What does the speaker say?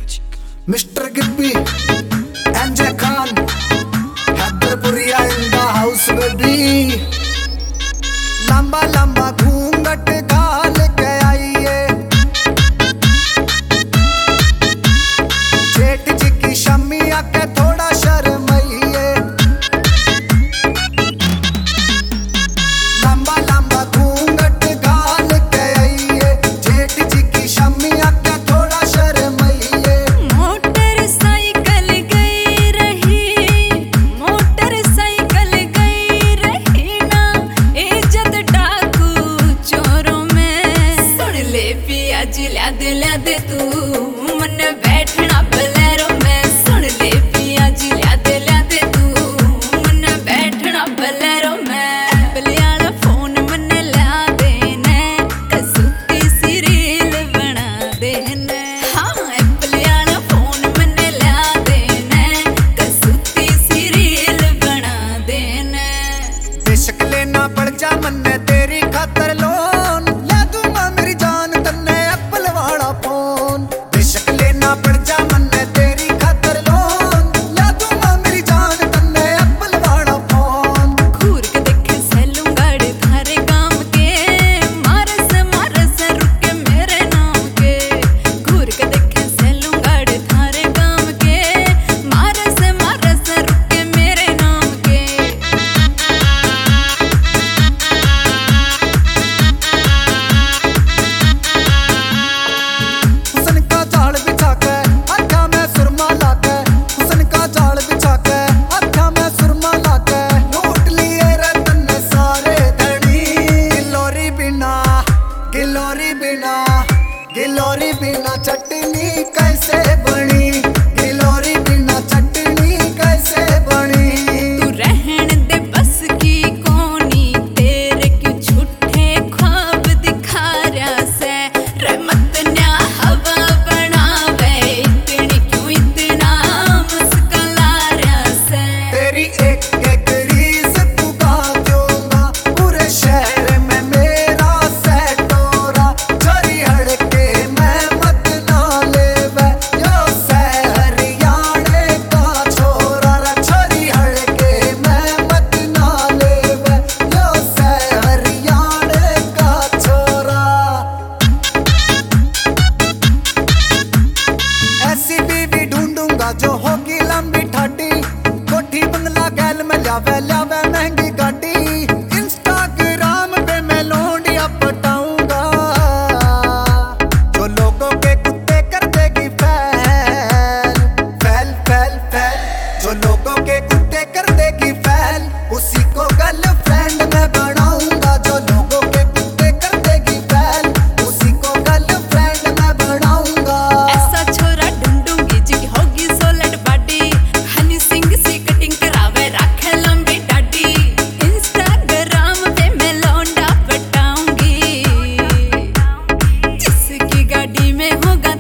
Mr. Gibby, MJ Khan, हैदरपुरिया in the house baby। लंबा लंबा घूंघट गाल के आइए, जेठ जी की शम्मिया के थोड़ा शर्माइए। लंबा लंबा घूंघट गाल के आइए, जेठ जी की शम्मिया के थोड़ा शर्माइए। मोटरसाइकिल गई रही ना इज्जत डाकू चोरों में। सुन ले पिया जिला दिला दे तू मन बैठना बलेरो में। सुन ले पिया जिला दिला दे तू मन बैठना बलेरो में। बलियाला फोन मन ला देने कसूती सी रील बना देने। हाँ बलियाला फोन मन ला देने कसूती सी रील बना देने। बेशक लेना पड़ जा मन्ने तेरी खातर लोन, ला दूंगा मेरी जान तन्ने एप्पल वाला फोन। बेशक लेना पड़ जा मन्ने तेरी खातर लोन, ला दूंगा मेरी जान तन्ने एप्पल वाला फोन। घूर के देखे सैलूंगड़ थारे काम के, मारस रुके मेरे नाम के। घूर के देखे सैलूंगड़ थारे काम के, मारस रुके मेरे नाम के। हुस्न का जाल बिछा के आँखा में सुरमा ला के, हुस्न का जाल बिछा के आँखा में सुरमा ला के। लूट लिए रे तन्ने सारे धनी, गिलोरी बिना गिलोरी बिना चटनी कैसे बनी, गिलोरी बिना चटनी कैसे बनी। तू रहन दे बस की कोनी, तेरे क्यों झूठे ख्वाब दिखा रहा से। रहमत न्या हवा बनावे, इतना मुस्कुरा रहा से। तेरी एक एक रीस पुगा दूंगा, पूरे शहर में मेरा सेट हो रहा। छोरी हड़के मैं मत ना लेवे, यो सहरियाणे का छोरा रा। छोरी हड़के मैं मत ना लेवे, यो सहरियाणे का छोरा। ऐसी बीवी ढूंढूंगा जो होगी लंबी ठाटी, कोठी बंगला गैल में ल्यावे महंगी गाड़ी। इंस्टाग्राम पे मैं लोंडिया पटाऊंगा, जो लोगों के कुत्ते कर देगी फैल। जो लोगों के कुत्ते कर देगी फैल, उसी को गर्लफ्रेंड मैं बनाऊंगा। जो लोगों के कुत्ते कर देगी फैल, उसी को गर्लफ्रेंड मैं बनाऊंगा। ऐसा छोरा ढूंढूंगी जी होगी सोलट बाडी, हनी सिंह सी कटिंग करावे राखे लंबी डाडी। इंस्टाग्राम पे मैं लौंडा पटाऊंगी, जिसकी गाड़ी में होगा